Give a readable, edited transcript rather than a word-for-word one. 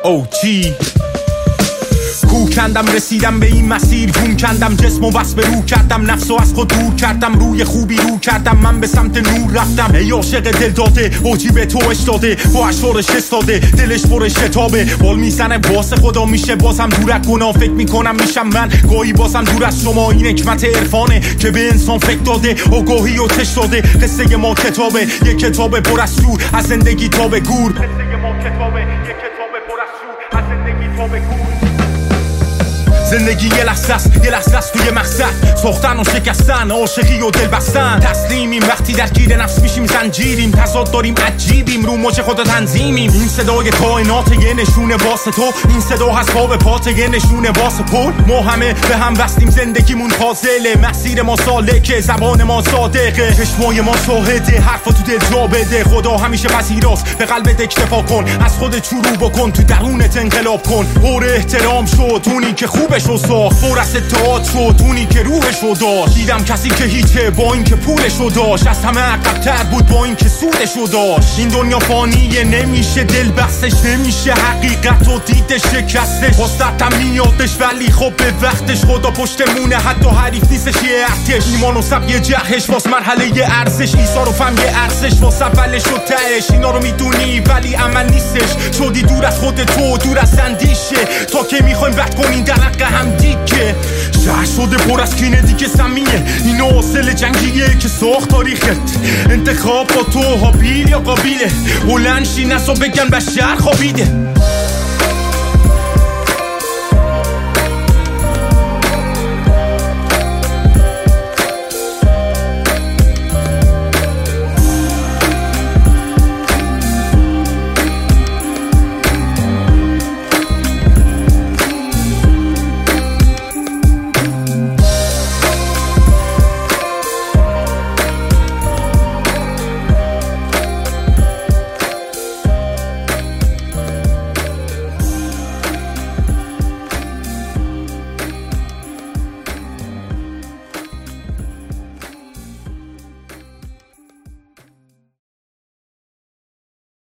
OG کوه کندم رسیدم به این مسیر گم کندم جسم و بس به رو کردم نفس و از خود دور کردم روی خوبی رو کردم من به سمت نور رفتم ای عاشق دل داده اوجی به تو اش داده با اشوارش استاده دلش پر شتابه بال میزنه واسه خدا میشه بازم دور از گناه فکر میکنم میشم من گاهی بازم دور از شما این حکمت عرفانه که به انسان فکر داده آگاهی و چش داده قصه ما کتابه یک کتاب پر از شور از زندگی تا به گور قصه ما کتابه یک کتاب پر از شور از زندگی تا به گور زندگی یه لحظه است توی مقصد ساختن و شکستن عاشقی و دل بستن تسلیمیم وقتی درگیر نفس میشیم زنجیریم تضاد داریم عجیبیم رو موج خود تنظیمیم این صدای کائنات یه نشونه واسه تو این صدا هست پا به پات یه نشونه واسه پل ما همه به هم وصلیم زندگیمون فاضله مسیر ما سالکه زبان ما صادقه چشمای ما شاهده حرفا تو دل جا بده خدا همیشه پذیراست به قلبت اکتفا کن از خودت شروع بکن تو درونت انقلاب کن پر احترام شد اونی که خوبش رو ساخت پر از اتحاد شد اونی که روحش رو داشت دیدم کسی که هیچه با این که پولش رو داشت از همه عقب‌تر بود با این که سودش رو داشت این دنیا فانیه نمیشه دل بستش نمیشه حقیقت و دیده شکستش واسطم میادش ولی خب به وقتش خدا پشتمونه حتی حریف نیستش یه ارتش ایمان و سب یه جهش واس مرحله یه ارزش ایثار و فهم یه ارزش واس اولش و تهش اینا رو میدونی ولی عمل نیستش شدی دور از خود تو دور از اندیشه تا که میخوایم رد کنین در حق هم دیگه شهر شده پر از کینه دیگه سمیه این حاصل جنگیه که ساخت تاریخت انتخاب با تو هابیل یا قابیله هلند شی نسا بگن بشر خوابیده